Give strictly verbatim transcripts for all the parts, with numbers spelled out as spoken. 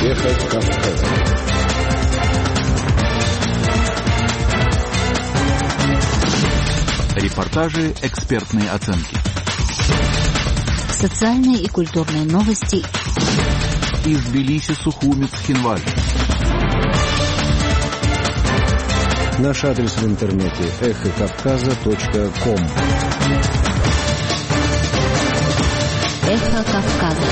Эхо Кавказа. Репортажи, экспертные оценки. Социальные и культурные новости. Из Тбилиси, Сухумец, Хинваль. Наш адрес в интернете эхо кавказа точка ком. Эхо Кавказа.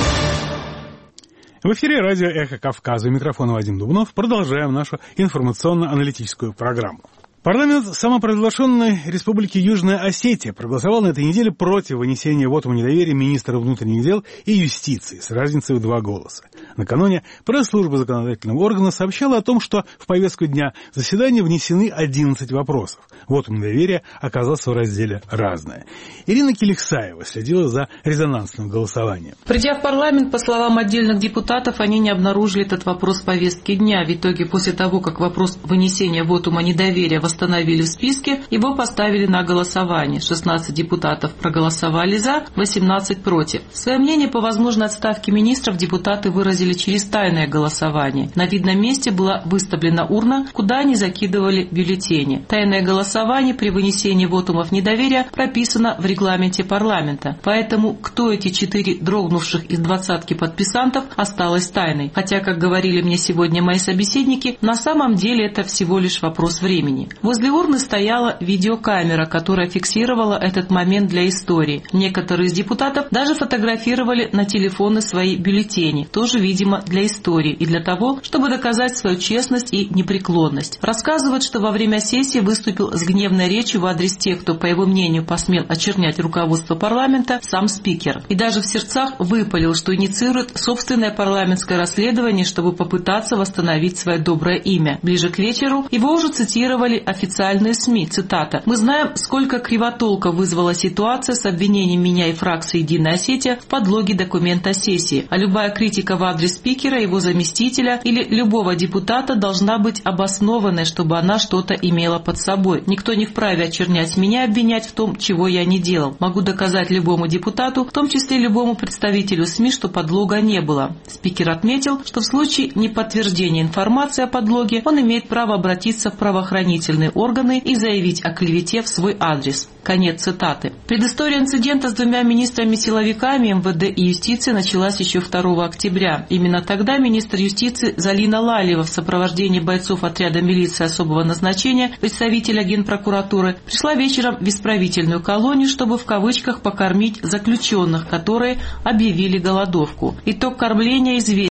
В эфире радио «Эхо Кавказа». У микрофона Вадим Дубнов. Продолжаем нашу информационно-аналитическую программу. Парламент самопровозглашенной Республики Южная Осетия проголосовал на этой неделе против вынесения вотума недоверия министра внутренних дел и юстиции с разницей в два голоса. Накануне пресс-служба законодательного органа сообщала о том, что в повестку дня заседания внесены одиннадцать вопросов. Вотум недоверия оказался в разделе «Разное». Ирина Келихсаева следила за резонансным голосованием. Придя в парламент, по словам отдельных депутатов, они не обнаружили этот вопрос в повестке дня. В итоге, после того, как вопрос вынесения вотума недоверия восстановили в списке, его поставили на голосование. шестнадцать депутатов проголосовали «за», восемнадцать «против». Свое мнение по возможной отставке министров депутаты выразили через тайное голосование. На видном месте была выставлена урна, куда они закидывали бюллетени. Тайное голосование при вынесении вотумов недоверия прописано в регламенте парламента. Поэтому кто эти четыре дрогнувших из двадцатки подписантов, осталось тайной. Хотя, как говорили мне сегодня мои собеседники, на самом деле это всего лишь вопрос времени. Возле урны стояла видеокамера, которая фиксировала этот момент для истории. Некоторые из депутатов даже фотографировали на телефоны свои бюллетени, тоже, видимо, для истории и для того, чтобы доказать свою честность и непреклонность. Рассказывают, что во время сессии выступил с гневной речью в адрес тех, кто, по его мнению, посмел очернять руководство парламента, сам спикер. И даже в сердцах выпалил, что инициирует собственное парламентское расследование, чтобы попытаться восстановить свое доброе имя. Ближе к вечеру его уже цитировали официальные СМИ, цитата: «Мы знаем, сколько кривотолка вызвала ситуация с обвинением меня и фракции «Единая Осетия» в подлоге документа сессии, а любая критика в адрес спикера, его заместителя или любого депутата должна быть обоснованной, чтобы она что-то имела под собой. Никто не вправе очернять меня и обвинять в том, чего я не делал. Могу доказать любому депутату, в том числе любому представителю СМИ, что подлога не было». Спикер отметил, что в случае неподтверждения информации о подлоге он имеет право обратиться в правоохранительные органы и заявить о клевете в свой адрес. Конец цитаты. Предыстория инцидента с двумя министрами-силовиками МВД и юстиции началась еще второго октября. Именно тогда министр юстиции Залина Лалиева в сопровождении бойцов отряда милиции особого назначения, представителя Генпрокуратуры, пришла вечером в исправительную колонию, чтобы в кавычках покормить заключенных, которые объявили голодовку. Итог кормления известен.